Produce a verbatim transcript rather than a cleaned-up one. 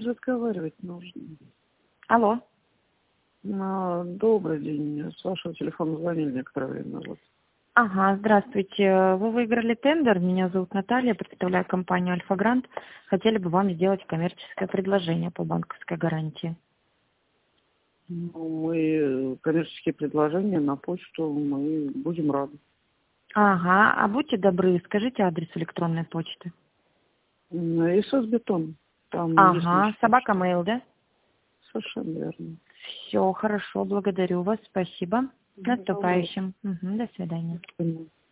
разговаривать нужно. Алло. А, добрый день. С вашего телефона звонили некоторое время назад. Ага, здравствуйте. Вы выиграли тендер. Меня зовут Наталья, представляю компанию Альфа Грант. Хотели бы вам сделать коммерческое предложение по банковской гарантии. Ну, мы коммерческие предложения на почту мы будем рады. Ага, а будьте добры, скажите адрес электронной почты. ИСС Бетон. Там есть Ага, наша собака почта. мейл, да? Совершенно верно. Все, хорошо, благодарю вас, спасибо. С Ну, наступающим. Угу, до свидания. пожалуйста.